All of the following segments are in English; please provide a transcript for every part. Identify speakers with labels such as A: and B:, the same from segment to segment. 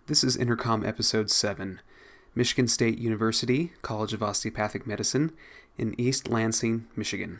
A: This is Intercom Episode 7, Michigan State University, College of Osteopathic Medicine in East Lansing, Michigan.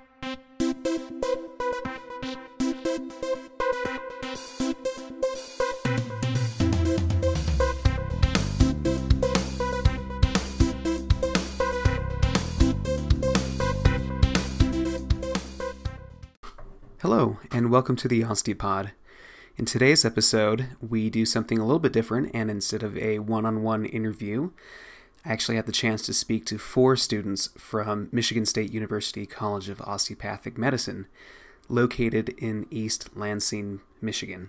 A: Hello, and welcome to the Osteopod. In today's episode, we do something a little bit different, and instead of a one-on-one interview, I actually had the chance to speak to 4 students from Michigan State University College of Osteopathic Medicine, located in East Lansing, Michigan.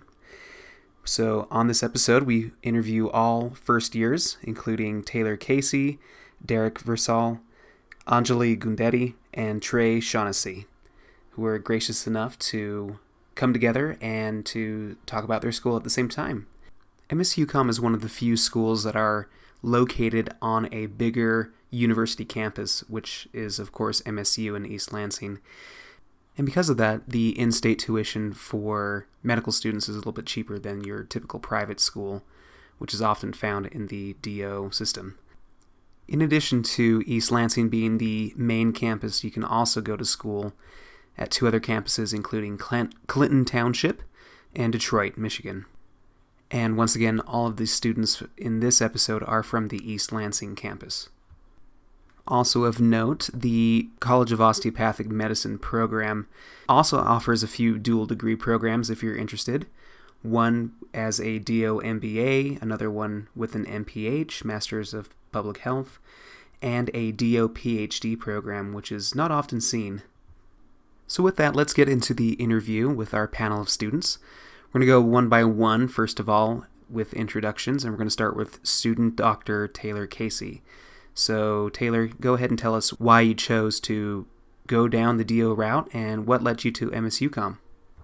A: So on this episode, we interview all first years, including Taylor Casey, Derek Versal, Anjali Gundetti, and Trey Shaughnessy, who were gracious enough to come together and to talk about their school at the same time. MSU-Com is one of the few schools that are located on a bigger university campus, which is, of course, MSU in East Lansing. And because of that, the in-state tuition for medical students is a little bit cheaper than your typical private school, which is often found in the DO system. In addition to East Lansing being the main campus, you can also go to school at 2 other campuses, including Clinton Township and Detroit, Michigan. And once again, all of the students in this episode are from the East Lansing campus. Also of note, the College of Osteopathic Medicine program also offers a few dual degree programs if you're interested. One as a DO MBA, another one with an MPH, Masters of Public Health, and a DO PhD program, which is not often seen. So with that, let's get into the interview with our panel of students. We're going to go one by one, first of all, with introductions, and we're going to start with student Dr. Taylor Casey. So Taylor, go ahead and tell us why you chose to go down the DO route and what led you to MSU-Com.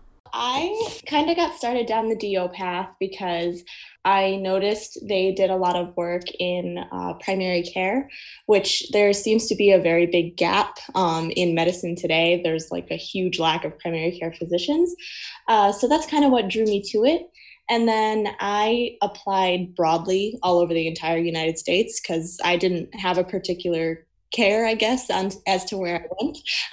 B: I kind of got started down the DO path because I noticed they did a lot of work in primary care, which there seems to be a very big gap in medicine today. There's like a huge lack of primary care physicians. So that's kind of what drew me to it. And then I applied broadly all over the entire United States because I didn't have a particular care, I guess, as to where I went.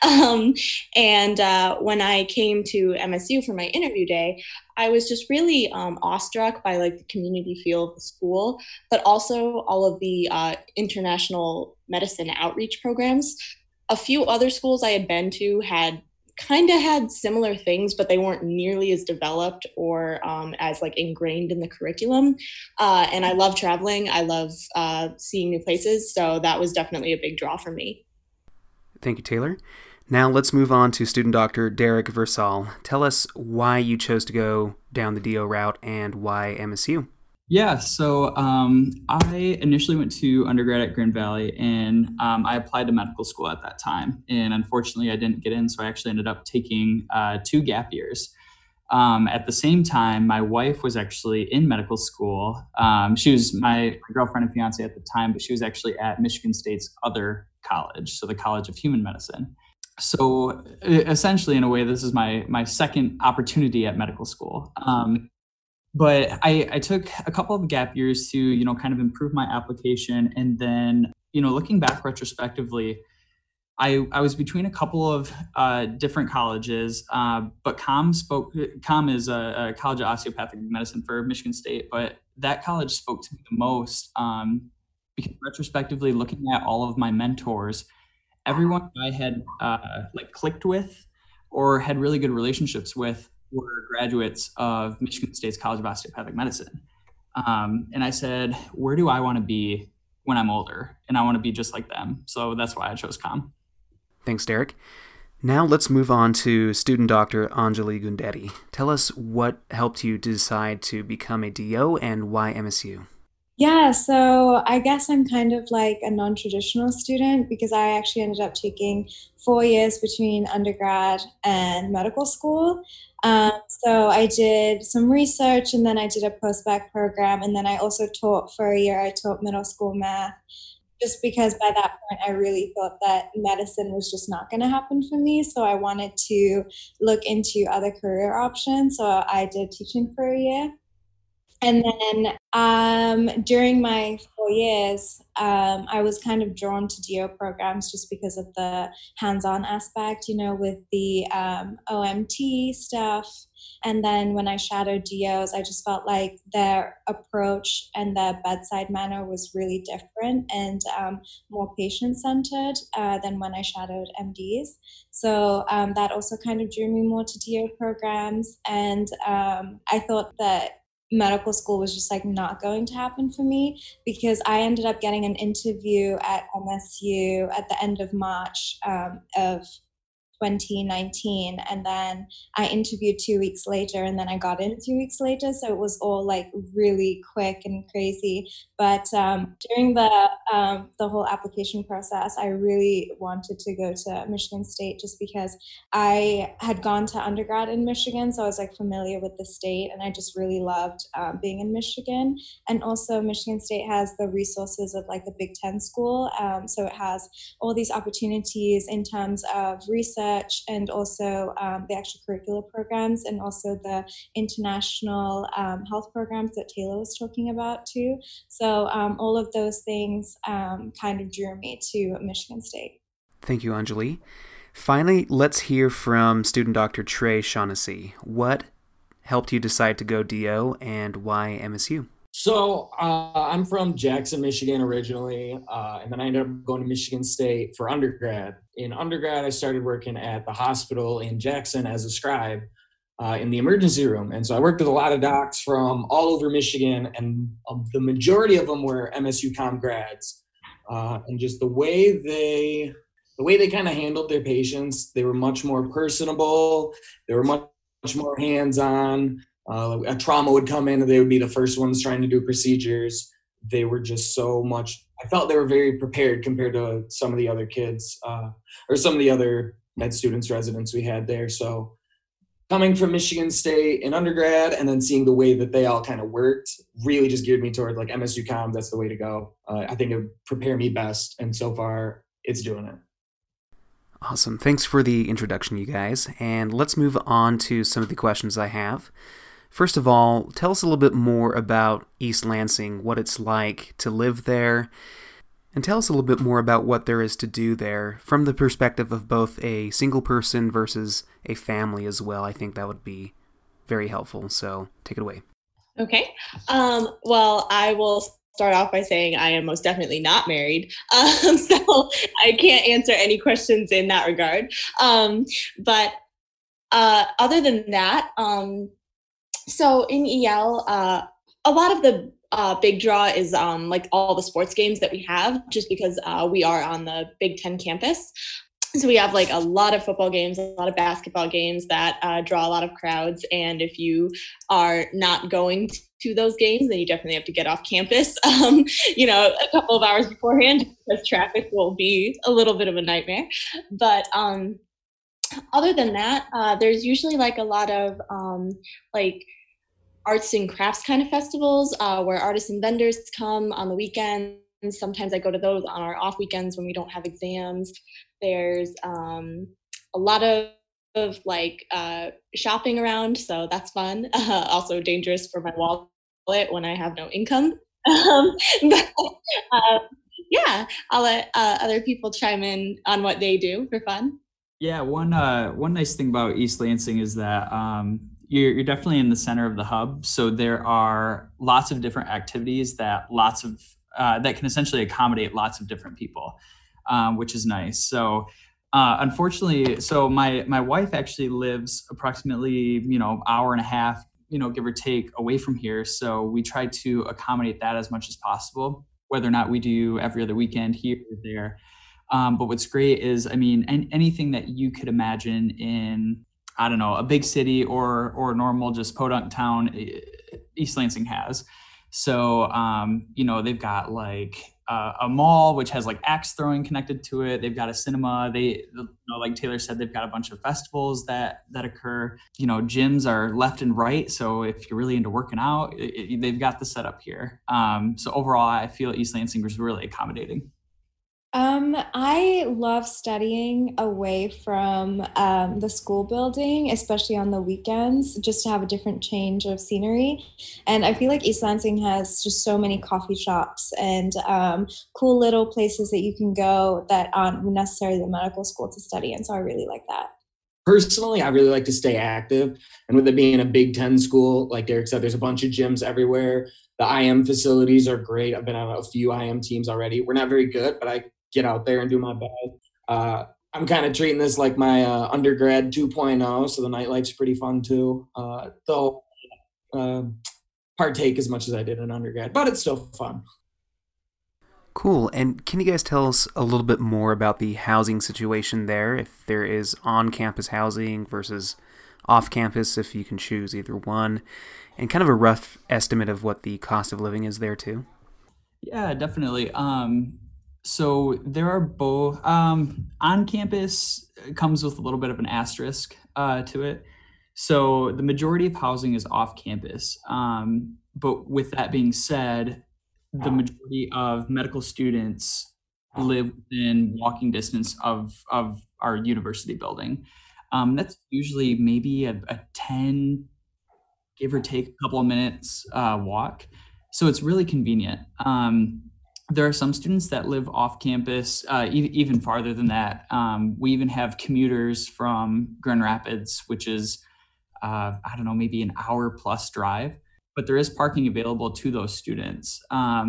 B: When I came to MSU for my interview day, I was just really awestruck by like the community feel of the school, but also all of the international medicine outreach programs. A few other schools I had been to had similar things, but they weren't nearly as developed or as like ingrained in the curriculum. And I love traveling. I love seeing new places. So that was definitely a big draw for me.
A: Thank you, Taylor. Now let's move on to student Dr. Derek Versal. Tell us why you chose to go down the DO route and why MSU.
C: Yeah, so I initially went to undergrad at Grand Valley, and I applied to medical school at that time. And unfortunately, I didn't get in, so I actually ended up taking 2 gap years. At the same time, my wife was actually in medical school. She was my girlfriend and fiance at the time, but she was actually at Michigan State's other college, so the College of Human Medicine. So essentially, in a way, this is my second opportunity at medical school. But I took a couple of gap years to, kind of improve my application. And then, looking back retrospectively, I was between a couple of different colleges, but COM is a College of Osteopathic Medicine for Michigan State, but that college spoke to me the most because retrospectively, looking at all of my mentors, everyone I had clicked with or had really good relationships with were graduates of Michigan State's College of Osteopathic Medicine. And I said, where do I want to be when I'm older? And I want to be just like them. So that's why I chose COM.
A: Thanks, Derek. Now let's move on to student Dr. Anjali Gundetti. Tell us what helped you decide to become a DO and why MSU.
D: Yeah, so I guess I'm kind of like a non-traditional student because I actually ended up taking 4 years between undergrad and medical school. So I did some research and then I did a post-bac program, and then I also taught for a year. I taught middle school math just because by that point I really thought that medicine was just not going to happen for me. So I wanted to look into other career options. So I did teaching for a year. And then during my 4 years, I was kind of drawn to DO programs just because of the hands-on aspect, with the OMT stuff. And then when I shadowed DOs, I just felt like their approach and their bedside manner was really different and more patient-centered than when I shadowed MDs. So that also kind of drew me more to DO programs. And I thought that medical school was just like not going to happen for me because I ended up getting an interview at MSU at the end of March of 2019, and then I interviewed 2 weeks later, and then I got in 2 weeks later, so it was all like really quick and crazy. But during the whole application process, I really wanted to go to Michigan State just because I had gone to undergrad in Michigan, so I was like familiar with the state, and I just really loved being in Michigan. And also, Michigan State has the resources of like a Big Ten school, so it has all these opportunities in terms of research and also the extracurricular programs and also the international health programs that Taylor was talking about too. So all of those things kind of drew me to Michigan State.
A: Thank you, Anjali. Finally, let's hear from student Dr. Trey Shaughnessy. What helped you decide to go DO and why MSU?
E: So I'm from Jackson, Michigan originally, and then I ended up going to Michigan State for undergrad. In undergrad, I started working at the hospital in Jackson as a scribe in the emergency room. And so I worked with a lot of docs from all over Michigan, and the majority of them were MSU Com grads. And just the way they kind of handled their patients, they were much more personable. They were much more hands-on. A trauma would come in and they would be the first ones trying to do procedures. They were just so much, I felt they were very prepared compared to some of the other kids or some of the other med students, residents we had there. So coming from Michigan State in undergrad and then seeing the way that they all kind of worked really just geared me toward like MSU Com, that's the way to go. I think it would prepare me best. And so far it's doing it.
A: Awesome. Thanks for the introduction, you guys. And let's move on to some of the questions I have. First of all, tell us a little bit more about East Lansing, what it's like to live there, and tell us a little bit more about what there is to do there from the perspective of both a single person versus a family as well. I think that would be very helpful. So take it away.
B: Okay. Well, I will start off by saying I am most definitely not married. So I can't answer any questions in that regard. But other than that, so in EL, a lot of the big draw is like all the sports games that we have, just because we are on the Big Ten campus. So we have like a lot of football games, a lot of basketball games that draw a lot of crowds. And if you are not going to those games, then you definitely have to get off campus, a couple of hours beforehand, because traffic will be a little bit of a nightmare. But other than that, there's usually like a lot of like arts and crafts kind of festivals where artists and vendors come on the weekends. Sometimes I go to those on our off weekends when we don't have exams. There's a lot of like shopping around, so that's fun. Also dangerous for my wallet when I have no income. But, yeah, I'll let other people chime in on what they do for fun.
C: Yeah, one nice thing about East Lansing is that you're definitely in the center of the hub. So there are lots of different activities that that can essentially accommodate lots of different people, which is nice. So unfortunately, so my wife actually lives approximately, hour and a half, give or take away from here. So we try to accommodate that as much as possible, whether or not we do every other weekend here or there. But what's great is, anything that you could imagine in, I don't know, a big city or normal just podunk town, East Lansing has. So, they've got like a mall, which has like axe throwing connected to it. They've got a cinema. Like Taylor said, they've got a bunch of festivals that occur. Gyms are left and right. So if you're really into working out, they've got the setup here. So overall, I feel East Lansing was really accommodating.
D: I love studying away from the school building, especially on the weekends, just to have a different change of scenery. And I feel like East Lansing has just so many coffee shops and cool little places that you can go that aren't necessarily the medical school to study in. So I really like that.
E: Personally, I really like to stay active. And with it being a Big Ten school, like Derek said, there's a bunch of gyms everywhere. The IM facilities are great. I've been on a few IM teams already. We're not very good, but I get out there and do my best. I'm kind of treating this like my undergrad 2.0, so the nightlife's pretty fun too. Though partake as much as I did in undergrad, but it's still fun.
A: Cool. And can you guys tell us a little bit more about the housing situation there? If there is on-campus housing versus off-campus, if you can choose either one, and kind of a rough estimate of what the cost of living is there too?
C: Yeah, definitely. So there are both on campus comes with a little bit of an asterisk to it. So the majority of housing is off campus. But with that being said, the majority of medical students live within walking distance of our university building. That's usually maybe a 10, give or take a couple of minutes walk. So it's really convenient. There are some students that live off campus, even farther than that. We even have commuters from Grand Rapids, which is, I don't know, maybe an hour plus drive, but there is parking available to those students.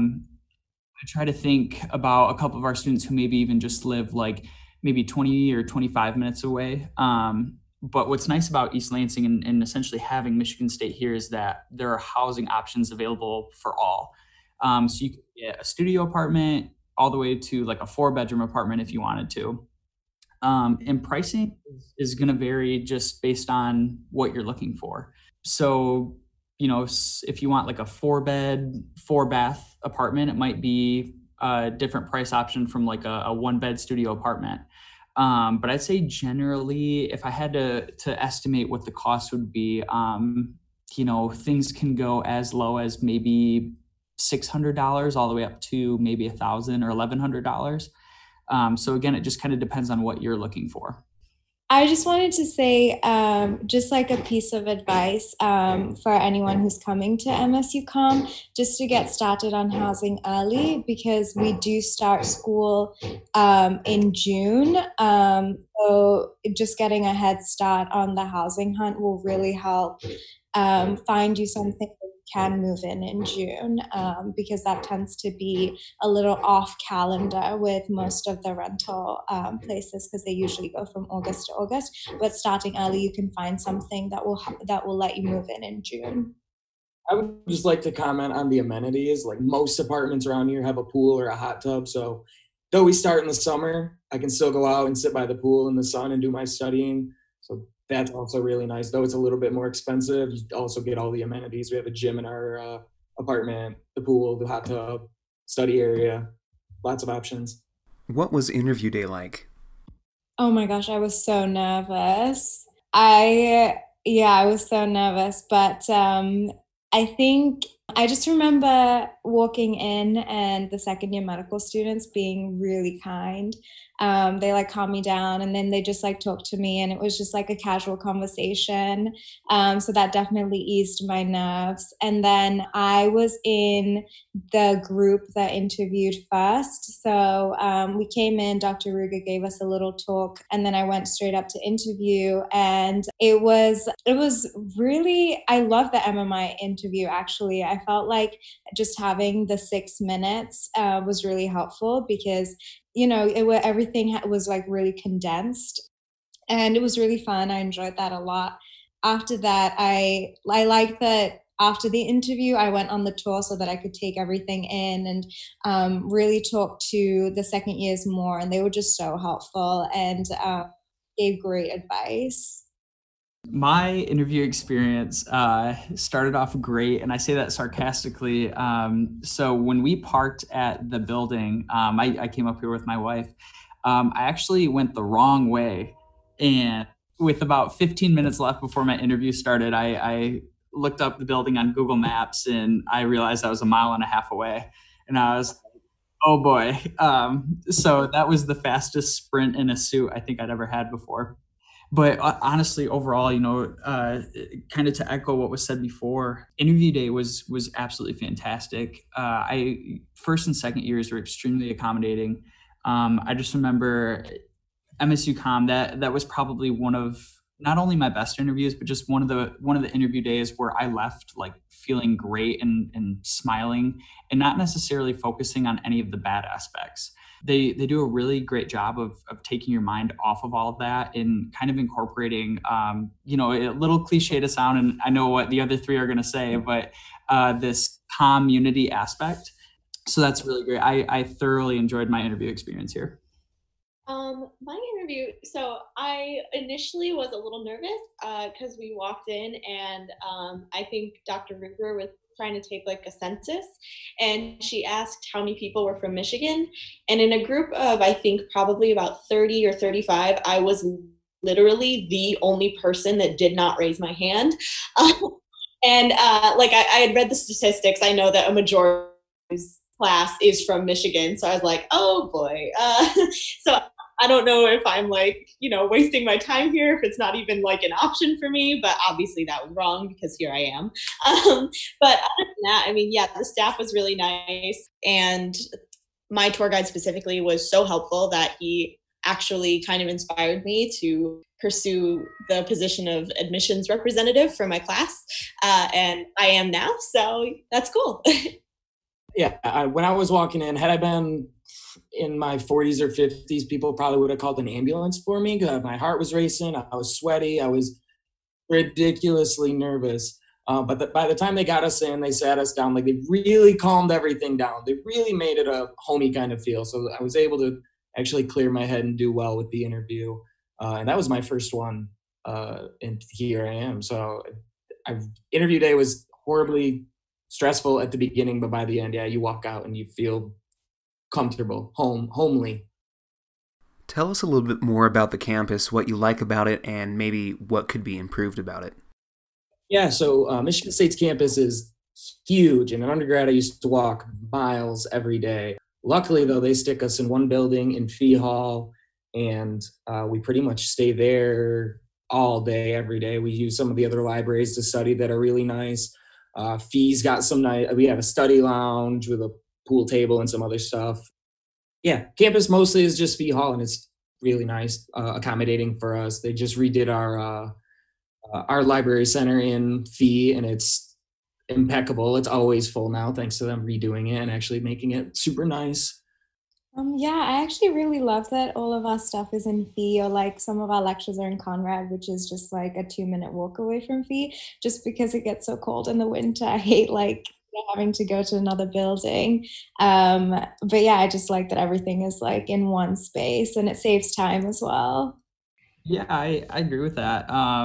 C: I try to think about a couple of our students who maybe even just live like maybe 20 or 25 minutes away. But what's nice about East Lansing and essentially having Michigan State here is that there are housing options available for all. So you can get a studio apartment all the way to like a 4-bedroom apartment if you wanted to. And pricing is going to vary just based on what you're looking for. So, you know, if you want like a 4-bed, 4-bath apartment, it might be a different price option from like a 1-bed studio apartment. But I'd say generally, if I had to estimate what the cost would be, you know, things can go as low as maybe $600 all the way up to maybe $1,000 or $1,100. So again, it just kind of depends on what you're looking for.
D: I just wanted to say, just like a piece of advice for anyone who's coming to MSUCOM, just to get started on housing early, because we do start school in June. So just getting a head start on the housing hunt will really help find you something that you can move in June, because that tends to be a little off calendar with most of the rental places, because they usually go from August to August. But starting early, you can find something that will let you move in June.
E: I would just like to comment on the amenities. Like most apartments around here have a pool or a hot tub. So though we start in the summer, I can still go out and sit by the pool in the sun and do my studying. So that's also really nice. Though it's a little bit more expensive, you also get all the amenities. We have a gym in our apartment, the pool, the hot tub, study area, lots of options.
A: What was interview day like?
D: Oh my gosh, I was so nervous. I was so nervous, but I think I just remember walking in and the second year medical students being really kind. They like calmed me down, and then they just like talked to me, and it was just like a casual conversation. So that definitely eased my nerves. And then I was in the group that interviewed first. So we came in, Dr. Ruger gave us a little talk, and then I went straight up to interview. And it was really, I love the MMI interview actually. I felt like just having the 6 minutes was really helpful, because everything was like really condensed, and it was really fun. I enjoyed that a lot. After that, I liked that after the interview, I went on the tour so that I could take everything in and really talk to the second years more, and they were just so helpful and gave great advice.
C: My interview experience started off great, and I say that sarcastically. So when we parked at the building, I came up here with my wife. I actually went the wrong way, and with about 15 minutes left before my interview started, I looked up the building on Google Maps, and I realized I was 1.5 miles away. And I was, Oh boy. So that was the fastest sprint in a suit I think I'd ever had before. But honestly, overall, kind of to echo what was said before, interview day was absolutely fantastic. I first and second years were extremely accommodating. I just remember MSU Com, that was probably one of not only my best interviews, but just one of the interview days where I left like feeling great and smiling and not necessarily focusing on any of the bad aspects. They do a really great job of taking your mind off of all of that and kind of incorporating, a little cliche to sound, and I know what the other three are going to say, but this community aspect. So that's really great. I thoroughly enjoyed my interview experience here.
B: My interview, so I initially was a little nervous because we walked in and I think Dr. Ruger was trying to take like a census and she asked how many people were from Michigan. And in a group of, I think, probably about 30 or 35, I was literally the only person that did not raise my hand. And like I had read the statistics, I know that a majority of this class is from Michigan. So I was like, oh boy. So I don't know if I'm like, wasting my time here, if it's not even like an option for me, but obviously that was wrong because here I am. But other than that, I mean, yeah, the staff was really nice. And my tour guide specifically was so helpful that he actually kind of inspired me to pursue the position of admissions representative for my class. And I am now, so that's cool.
E: Yeah, when I was walking in, had I been in my 40s or 50s, people probably would have called an ambulance for me because my heart was racing. I was sweaty. I was ridiculously nervous. But by the time they got us in, they sat us down. Like they really calmed everything down. They really made it a homey kind of feel. So I was able to actually clear my head and do well with the interview. And that was my first one. And here I am. So interview day was horribly stressful at the beginning, but by the end, yeah, you walk out and you feel comfortable, homely.
A: Tell us a little bit more about the campus, what you like about it, and maybe what could be improved about it.
E: Yeah, so Michigan State's campus is huge. And in undergrad, I used to walk miles every day. Luckily, though, they stick us in one building in Fee Hall, and we pretty much stay there all day, every day. We use some of the other libraries to study that are really nice. Fee's got some nice, we have a study lounge with a pool table and some other stuff. Yeah, campus mostly is just Fee Hall, and it's really nice, accommodating for us. They just redid our library center in Fee, and it's impeccable. It's always full now, thanks to them redoing it and actually making it super nice.
D: Yeah, I actually really love that all of our stuff is in Fee, or like some of our lectures are in Conrad, which is just like a 2-minute walk away from Fee, just because it gets so cold in the winter. I hate like having to go to another building. But yeah, I just like that everything is like in one space and it saves time as well.
C: Yeah, I agree with that.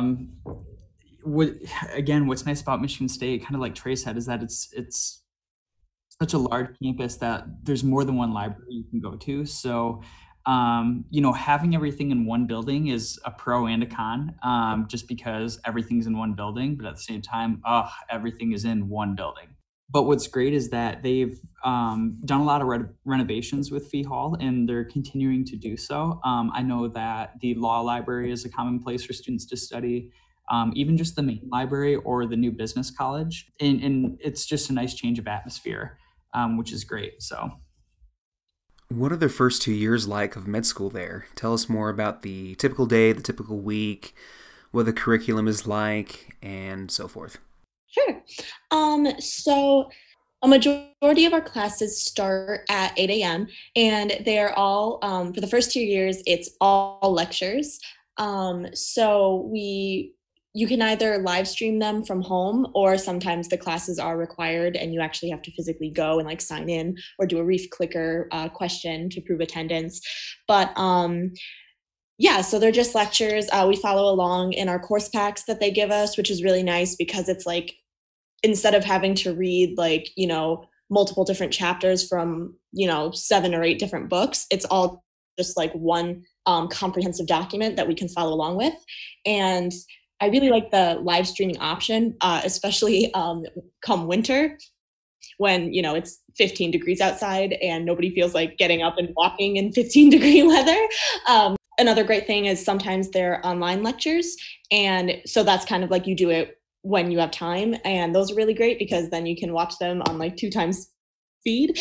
C: What's nice about Michigan State, kind of like Trey said, is that it's such a large campus that there's more than one library you can go to. So, having everything in one building is a pro and a con, just because everything's in one building, but at the same time, everything is in one building. But what's great is that they've done a lot of renovations with Fee Hall, and they're continuing to do so. I know that the law library is a common place for students to study, even just the main library or the new business college. And it's just a nice change of atmosphere, which is great. So,
A: what are the first 2 years like of med school there? Tell us more about the typical day, the typical week, what the curriculum is like, and so forth.
B: Sure. So a majority of our classes start at 8 a.m. and they're all, for the first 2 years, it's all lectures. So you can either live stream them from home, or sometimes the classes are required and you actually have to physically go and like sign in or do a Reef Clicker question to prove attendance. But yeah, so they're just lectures. We follow along in our course packs that they give us, which is really nice because it's like, instead of having to read like, multiple different chapters from, 7 or 8 different books, it's all just like one comprehensive document that we can follow along with. And I really like the live streaming option, especially come winter, when, it's 15 degrees outside and nobody feels like getting up and walking in 15-degree weather. Another great thing is sometimes they're online lectures. And so that's kind of like you do it when you have time. And those are really great because then you can watch them on like 2 times speed.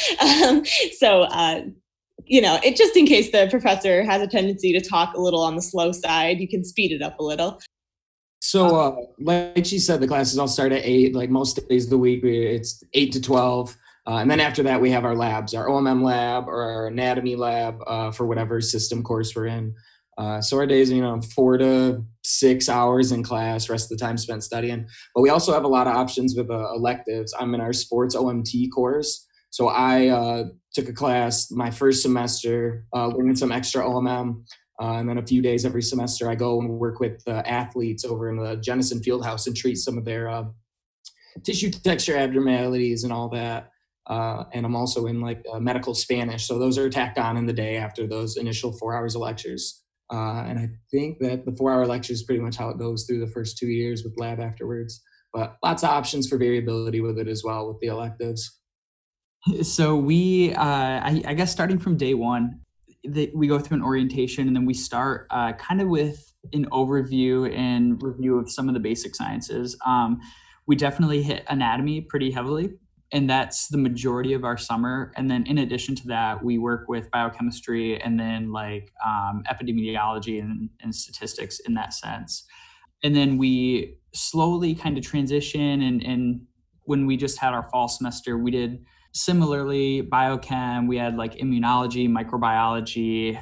B: It just in case the professor has a tendency to talk a little on the slow side, you can speed it up a little.
E: So, like she said, the classes all start at 8, like most days of the week, it's 8 to 12. And then after that, we have our labs, our OMM lab or our anatomy lab for whatever system course we're in. So our days, 4 to 6 hours in class, rest of the time spent studying. But we also have a lot of options with electives. I'm in our sports OMT course. So I took a class my first semester, learning some extra OMM. And then a few days every semester, I go and work with athletes over in the Jennison Fieldhouse and treat some of their tissue texture abnormalities and all that. And I'm also in like medical Spanish. So those are tacked on in the day after those initial 4 hours of lectures. And I think that the 4-hour lecture is pretty much how it goes through the first 2 years with lab afterwards. But lots of options for variability with it as well with the electives.
C: So we, I guess starting from day one, we go through an orientation and then we start kind of with an overview and review of some of the basic sciences. We definitely hit anatomy pretty heavily, and that's the majority of our summer. And then in addition to that, we work with biochemistry and then like epidemiology and statistics in that sense. And then we slowly kind of transition. And when we just had our fall semester, we did similarly biochem. We had like immunology, microbiology,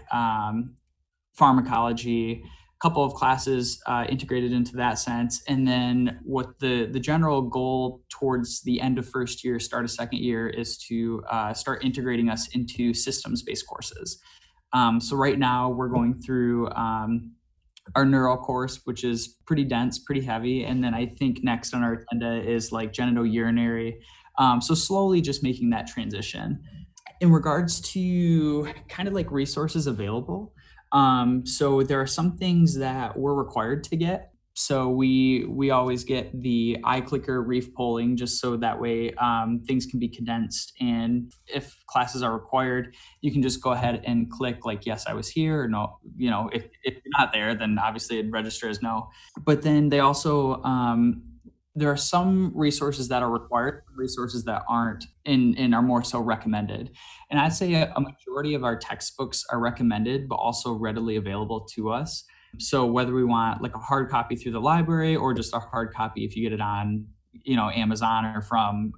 C: pharmacology, a couple of classes integrated into that sense. And then what the general goal towards the end of first year, start of second year is to start integrating us into systems-based courses. So right now we're going through our neuro course, which is pretty dense, pretty heavy. And then I think next on our agenda is like genitourinary. So slowly just making that transition. In regards to kind of like resources available, so there are some things that we're required to get. So we always get the iClicker reef polling just so that way things can be condensed. And if classes are required, you can just go ahead and click like, yes, I was here, or no. If you're not there, then obviously it'd register as no. But then they also, there are some resources that are required, resources that aren't, and are more so recommended. And I'd say a majority of our textbooks are recommended, but also readily available to us. So whether we want like a hard copy through the library or just a hard copy if you get it on, Amazon or from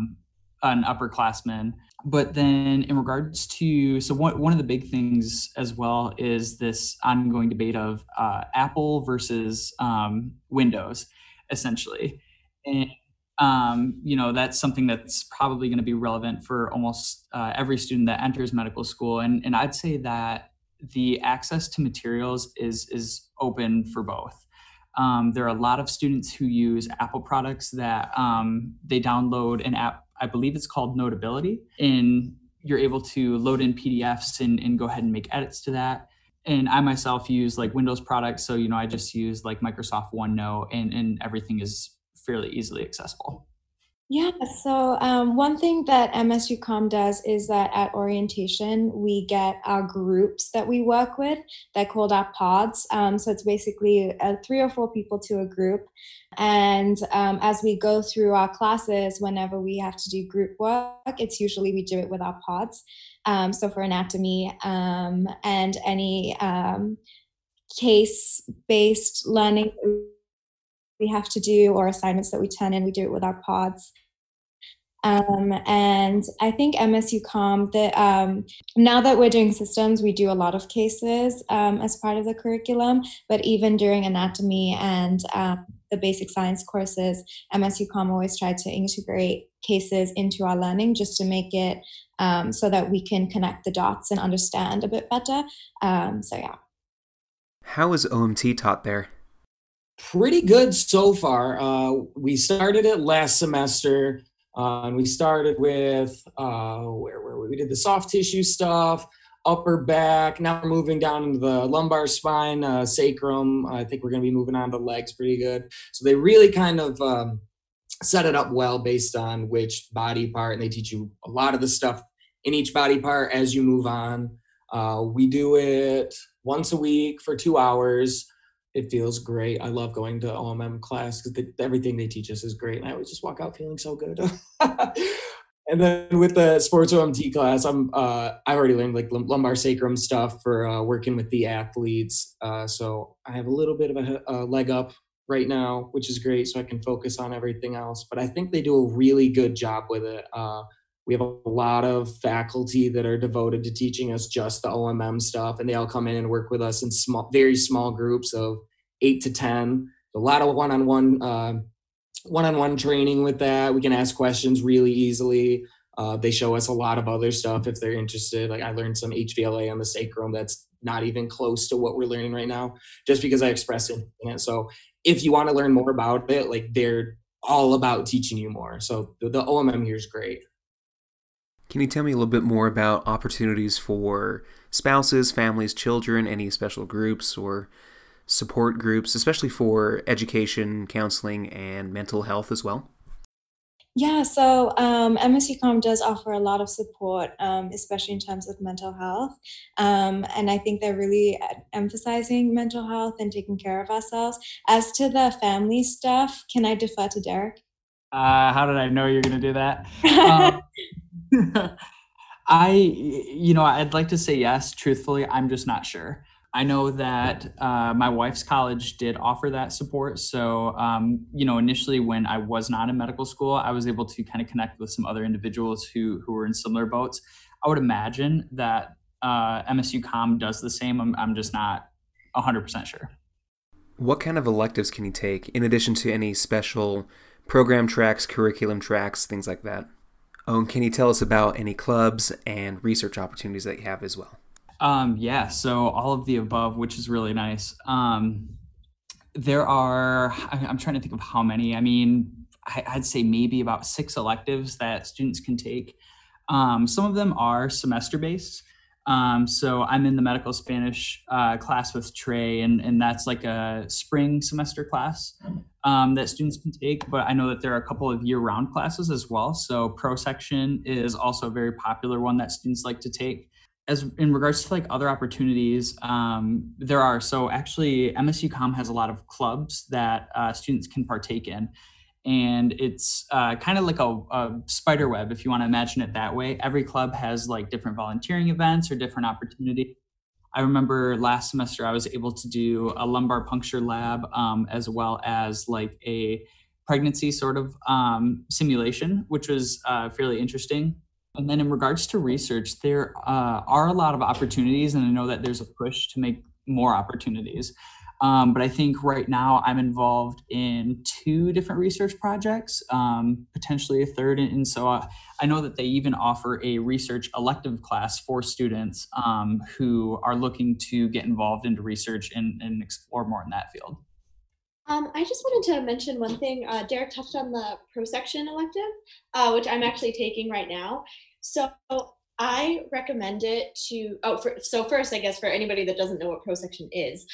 C: an upperclassman. But then in regards to, so one of the big things as well is this ongoing debate of Apple versus Windows, essentially. And, that's something that's probably going to be relevant for almost every student that enters medical school. And I'd say that the access to materials is open for both. There are a lot of students who use Apple products that they download an app, I believe it's called Notability, and you're able to load in PDFs and go ahead and make edits to that. And I myself use like Windows products. So, I just use like Microsoft OneNote and everything is fairly easily accessible.
D: Yeah, so one thing that MSU Com does is that at orientation, we get our groups that we work with. They're called our pods. So it's basically 3 or 4 people to a group. And as we go through our classes, whenever we have to do group work, it's usually we do it with our pods. So for anatomy and any case-based learning we have to do or assignments that we turn in, we do it with our pods. And I think MSU Com, now that we're doing systems, we do a lot of cases as part of the curriculum, but even during anatomy and the basic science courses, MSU Com always tried to integrate cases into our learning just to make it so that we can connect the dots and understand a bit better. So yeah.
A: How is OMT taught there?
E: Pretty good so far. We started it last semester, and we started with, where were we? We did the soft tissue stuff, upper back. Now we're moving down into the lumbar spine, sacrum. I think we're going to be moving on to legs pretty good. So they really kind of set it up well based on which body part, and they teach you a lot of the stuff in each body part as you move on. We do it once a week for 2 hours. It feels great. I love going to OMM class because everything they teach us is great, and I always just walk out feeling so good. And then with the sports OMT class, I already learned like lumbar sacrum stuff for working with the athletes. So I have a little bit of a leg up right now, which is great. So I can focus on everything else. But I think they do a really good job with it. We have a lot of faculty that are devoted to teaching us just the OMM stuff, and they all come in and work with us in very small groups of 8 to 10. A lot of one-on-one training with that. We can ask questions really easily. They show us a lot of other stuff if they're interested. Like I learned some HVLA on the sacrum that's not even close to what we're learning right now, just because I expressed interest in it. So if you want to learn more about it, like they're all about teaching you more. So the OMM here is great.
A: Can you tell me a little bit more about opportunities for spouses, families, children, any special groups or support groups, especially for education, counseling, and mental health as well?
D: Yeah, so MSUCOM does offer a lot of support, especially in terms of mental health. And I think they're really emphasizing mental health and taking care of ourselves. As to the family stuff, can I defer to Derek?
C: How did I know you're going to do that? I'd like to say yes. Truthfully, I'm just not sure. I know that my wife's college did offer that support. So, initially when I was not in medical school, I was able to kind of connect with some other individuals who were in similar boats. I would imagine that MSUCOM does the same. I'm just not 100% sure.
A: What kind of electives can you take in addition to any special program tracks, curriculum tracks, things like that? Oh, and can you tell us about any clubs and research opportunities that you have as well?
C: So all of the above, which is really nice. There are, I'm trying to think of how many. I mean, I'd say maybe about 6 electives that students can take. Some of them are semester-based. So I'm in the medical Spanish class with Trey, and that's like a spring semester class that students can take. But I know that there are a couple of year-round classes as well. So Pro Section is also a very popular one that students like to take. As in regards to like other opportunities, there are. So actually, MSUCOM has a lot of clubs that students can partake in. And it's kind of like a spider web, if you want to imagine it that way. Every club has like different volunteering events or different opportunities. I remember last semester I was able to do a lumbar puncture lab as well as like a pregnancy sort of simulation, which was fairly interesting. And then in regards to research, there are a lot of opportunities, and I know that there's a push to make more opportunities. But I think right now I'm involved in 2 different research projects, potentially a third. And so I know that they even offer a research elective class for students who are looking to get involved into research and explore more in that field.
B: I just wanted to mention one thing. Derek touched on the Pro Section elective, which I'm actually taking right now. So I recommend it to, so first, I guess, for anybody that doesn't know what Pro Section is.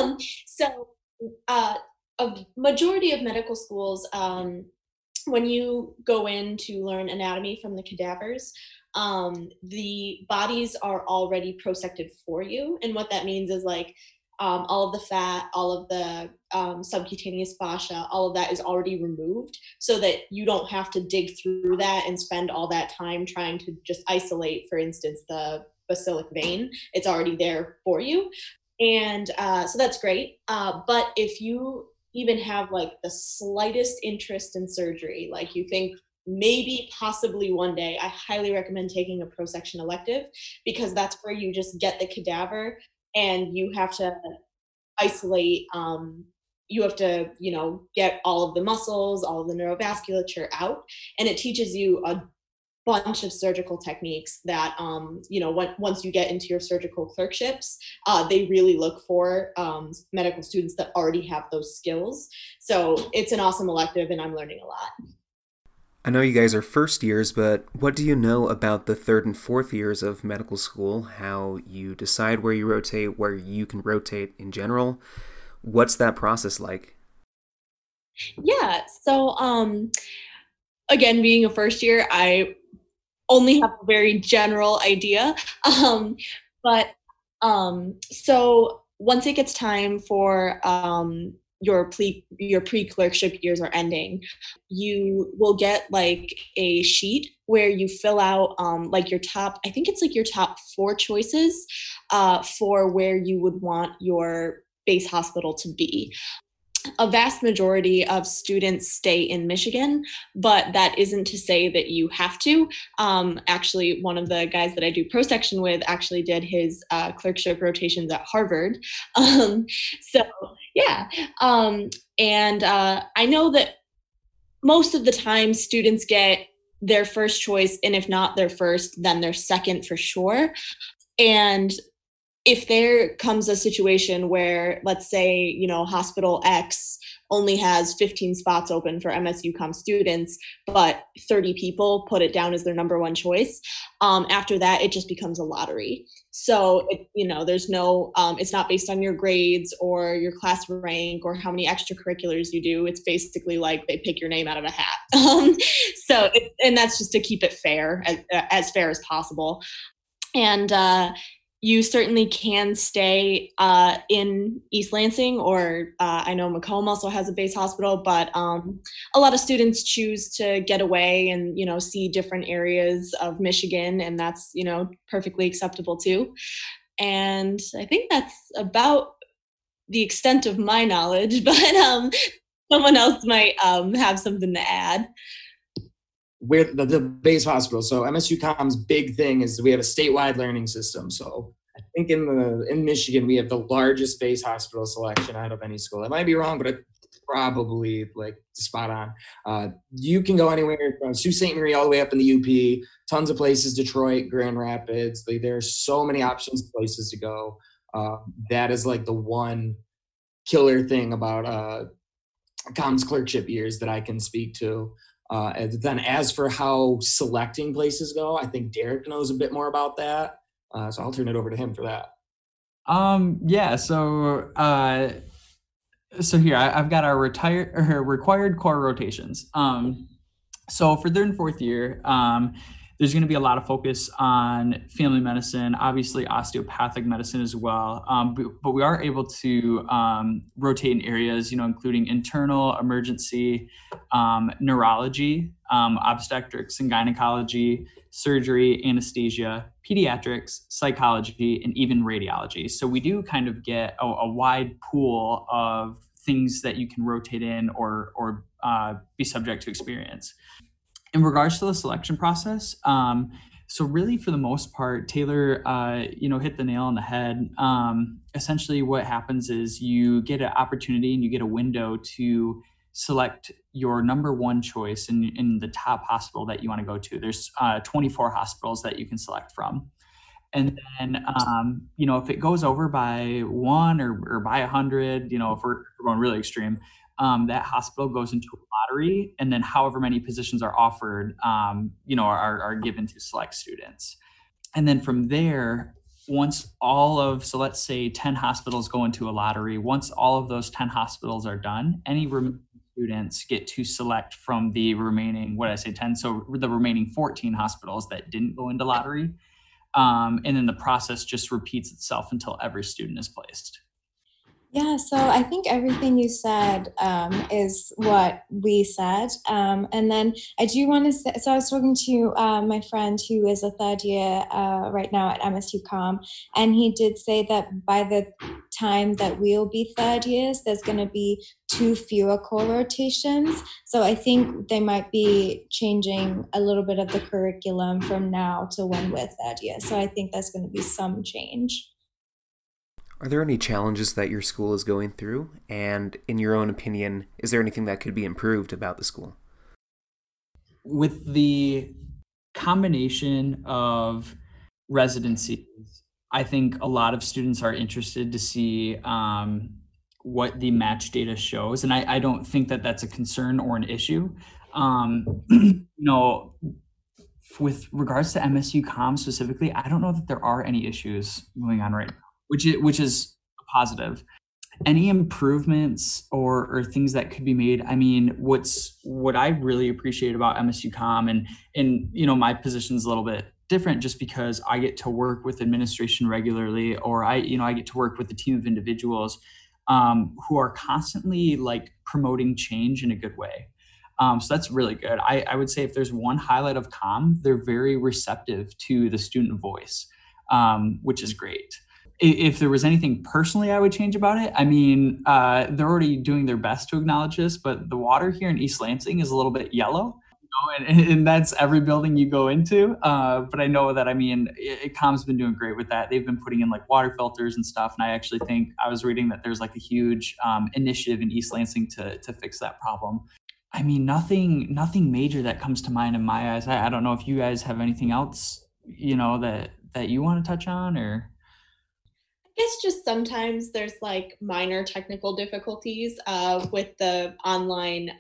B: A majority of medical schools, when you go in to learn anatomy from the cadavers, the bodies are already prosected for you. And what that means is like, all of the fat, all of the subcutaneous fascia, all of that is already removed so that you don't have to dig through that and spend all that time trying to just isolate, for instance, the basilic vein. It's already there for you. And so that's great. But if you even have like the slightest interest in surgery, like you think maybe possibly one day, I highly recommend taking a Pro Section elective, because that's where you just get the cadaver and you have to isolate, you have to, get all of the muscles, all of the neurovasculature out, and it teaches you a bunch of surgical techniques that, once you get into your surgical clerkships, they really look for medical students that already have those skills. So it's an awesome elective, and I'm learning a lot.
A: I know you guys are first years, but what do you know about the 3rd and 4th years of medical school? How you decide where you rotate, where you can rotate in general? What's that process like?
B: Yeah. So, again, being a first year, I only have a very general idea. Um, but so once it gets time for your pre-clerkship years are ending, you will get like a sheet where you fill out like your top, I think it's like your top four choices for where you would want your base hospital to be. A vast majority of students stay in Michigan, but that isn't to say that you have to. Actually, one of the guys that I do pro section with actually did his clerkship rotations at Harvard. Um, so, yeah. And I know that most of the time students get their first choice, and if not their first, then their second for sure. And if there comes a situation where, let's say, hospital X only has 15 spots open for MSU Com students, but 30 people put it down as their number one choice, after that, it just becomes a lottery. So, there's no, it's not based on your grades or your class rank or how many extracurriculars you do. It's basically like they pick your name out of a hat. And that's just to keep it fair, as fair as possible. And you certainly can stay in East Lansing, or I know Macomb also has a base hospital, but a lot of students choose to get away and, see different areas of Michigan, and that's, perfectly acceptable too. And I think that's about the extent of my knowledge, but someone else might have something to add.
E: We're the base hospital. So MSU Com's big thing is we have a statewide learning system. So I think in Michigan we have the largest base hospital selection out of any school. I might be wrong, but it's probably like spot on. You can go anywhere from Sault Ste. Marie all the way up in the UP. Tons of places: Detroit, Grand Rapids. There's so many options, places to go. That is like the one killer thing about Com's clerkship years that I can speak to. And then as for how selecting places go, I think Derek knows a bit more about that. So I'll turn it over to him for that.
C: Yeah. So here I've got our required core rotations. So for third and fourth year, there's going to be a lot of focus on family medicine, obviously osteopathic medicine as well. But we are able to rotate in areas, including internal, emergency, neurology, obstetrics and gynecology, surgery, anesthesia, pediatrics, psychology, and even radiology. So we do kind of get a wide pool of things that you can rotate in or be subject to experience. In regards to the selection process, so really for the most part, Taylor, hit the nail on the head. Essentially what happens is you get an opportunity and you get a window to select your number one choice in the top hospital that you want to go to. There's 24 hospitals that you can select from. And then, if it goes over by one or by 100, if we're going really extreme, that hospital goes into a lottery, and then however many positions are offered, are given to select students. And then from there, once so let's say 10 hospitals go into a lottery, once all of those 10 hospitals are done, any students get to select from the remaining, 10? So the remaining 14 hospitals that didn't go into lottery. And then the process just repeats itself until every student is placed.
D: Yeah, so I think everything you said is what we said. And then I do want to say, so I was talking to my friend who is a third year right now at MSU Com, and he did say that by the time that we'll be third years, there's going to be 2 fewer core rotations. So I think they might be changing a little bit of the curriculum from now to when we're third year. So I think there's going to be some change.
A: Are there any challenges that your school is going through? And in your own opinion, is there anything that could be improved about the school?
C: With the combination of residencies, I think a lot of students are interested to see what the match data shows. And I don't think that that's a concern or an issue. With regards to MSU Com specifically, I don't know that there are any issues going on right now, which is a positive. Any improvements or things that could be made? I mean, what I really appreciate about MSU Com, and my position is a little bit different just because I get to work with administration regularly, or I get to work with a team of individuals who are constantly like promoting change in a good way. So that's really good. I would say if there's one highlight of Com, they're very receptive to the student voice, which is great. If there was anything personally I would change about it, I mean, they're already doing their best to acknowledge this, but the water here in East Lansing is a little bit yellow. And that's every building you go into. But I know that, I mean, Com's been doing great with that. They've been putting in like water filters and stuff. And I actually think I was reading that there's like a huge initiative in East Lansing to fix that problem. I mean, nothing major that comes to mind in my eyes. I don't know if you guys have anything else, that you want to touch on, or.
B: I guess just sometimes there's like minor technical difficulties with the online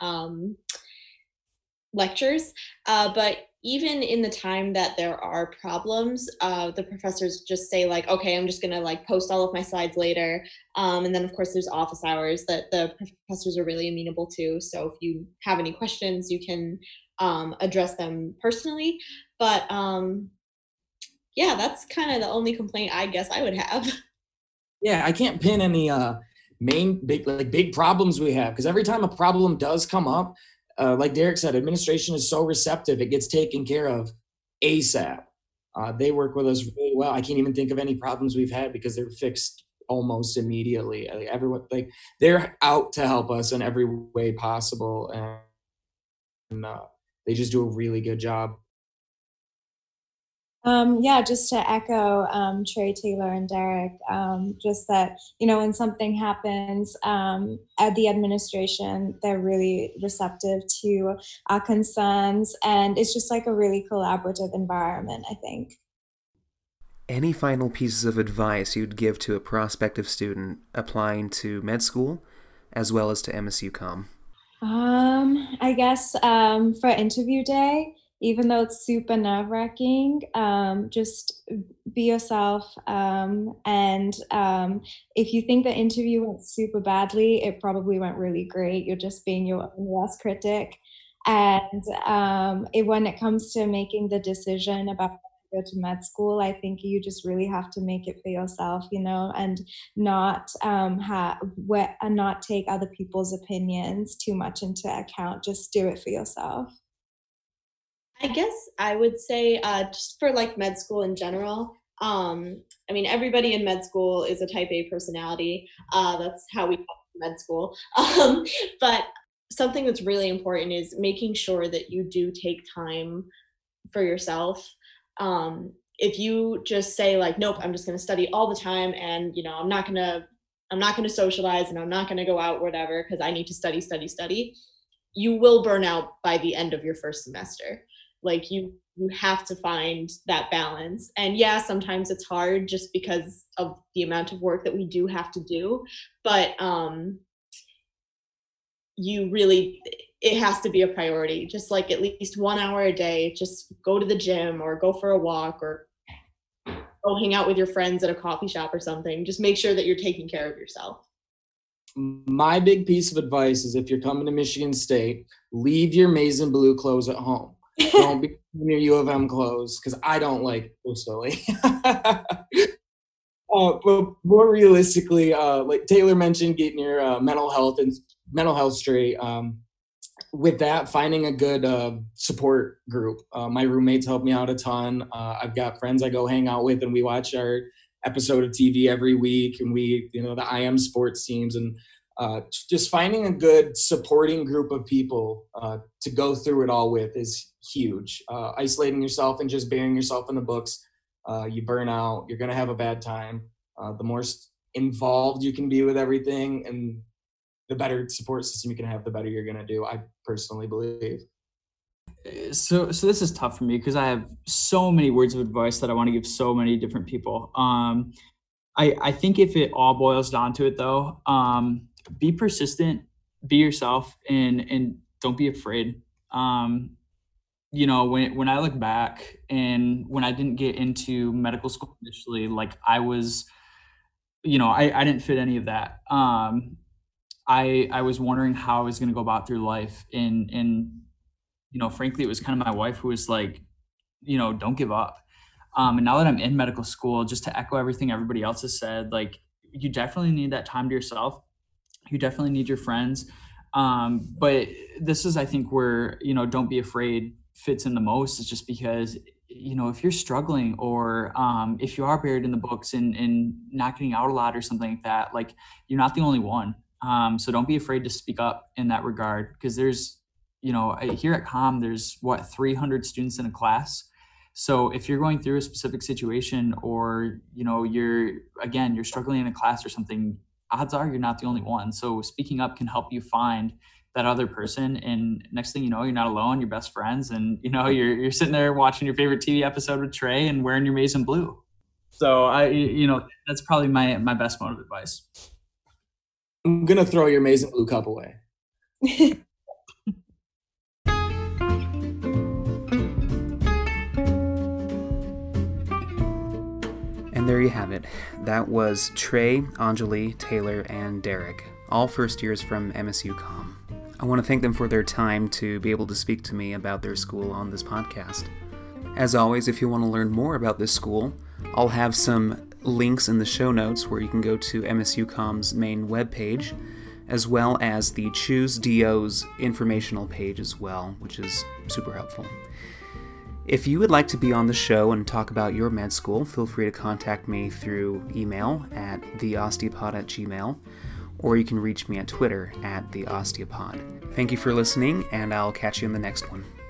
B: lectures. But even in the time that there are problems, the professors just say like, okay, I'm just gonna like post all of my slides later. And then of course there's office hours that the professors are really amenable to. So if you have any questions, you can address them personally. But yeah, that's kind of the only complaint I guess I would have.
E: Yeah, I can't pin any main big problems we have, because every time a problem does come up, like Derek said, administration is so receptive; it gets taken care of ASAP. They work with us really well. I can't even think of any problems we've had because they're fixed almost immediately. Like, everyone, like, they're out to help us in every way possible, and they just do a really good job.
D: Yeah, just to echo Trey, Taylor, and Derek, just that, when something happens at the administration, they're really receptive to our concerns. And it's just like a really collaborative environment, I think.
A: Any final pieces of advice you'd give to a prospective student applying to med school as well as to MSU Com?
D: I guess for interview day, even though it's super nerve-wracking, just be yourself. And if you think the interview went super badly, it probably went really great. You're just being your own worst critic. And when it comes to making the decision about go to med school, I think you just really have to make it for yourself, and not not take other people's opinions too much into account. Just do it for yourself.
B: I guess I would say just for like med school in general. I mean, everybody in med school is a type A personality. That's how we med school. But something that's really important is making sure that you do take time for yourself. If you just say like, nope, I'm just going to study all the time, and I'm not going to socialize, and I'm not going to go out, whatever, because I need to study, you will burn out by the end of your first semester. Like you have to find that balance. And yeah, sometimes it's hard just because of the amount of work that we do have to do, but it has to be a priority. Just like at least 1 hour a day, just go to the gym or go for a walk or go hang out with your friends at a coffee shop or something. Just make sure that you're taking care of yourself.
E: My big piece of advice is, if you're coming to Michigan State, leave your maize and blue clothes at home. Don't be in your U of M clothes, because I don't like personally. But more realistically, like Taylor mentioned, getting your mental health straight. With that, finding a good support group. My roommates help me out a ton. I've got friends I go hang out with, and we watch our episode of TV every week, and the IM sports teams, and just finding a good supporting group of people to go through it all with is huge. Isolating yourself and just burying yourself in the books, you burn out. You're going to have a bad time. The more involved you can be with everything, and the better support system you can have, the better you're going to do, I personally believe.
C: So this is tough for me because I have so many words of advice that I want to give so many different people. I think if it all boils down to it, though, be persistent, be yourself, and don't be afraid. When I look back, and when I didn't get into medical school initially, like I was I didn't fit any of that. I was wondering how I was going to go about through life, and frankly, it was kind of my wife who was like, don't give up. And now that I'm in medical school, just to echo everything everybody else has said, like, you definitely need that time to yourself. You definitely need your friends. But this is, I think, where, don't be afraid fits in the most. Is just because, if you're struggling, or if you are buried in the books and not getting out a lot or something like that, like, you're not the only one. So don't be afraid to speak up in that regard, because there's, here at COM, there's 300 students in a class. So if you're going through a specific situation, or, you're struggling in a class or something, odds are you're not the only one. So speaking up can help you find that other person. And next thing you know, you're not alone, you're best friends. And, you're sitting there watching your favorite TV episode with Trey and wearing your maize and blue. So that's probably my best mode of advice.
E: I'm going to throw your maize and blue cup away.
A: And there you have it. That was Trey, Anjali, Taylor, and Derek, all first years from MSU COM. I want to thank them for their time to be able to speak to me about their school on this podcast. As always, if you want to learn more about this school, I'll have some links in the show notes where you can go to MSU COM's main webpage, as well as the Choose DO's informational page as well, which is super helpful. If you would like to be on the show and talk about your med school, feel free to contact me through email at theosteopod@gmail.com, or you can reach me at Twitter at theosteopod. Thank you for listening, and I'll catch you in the next one.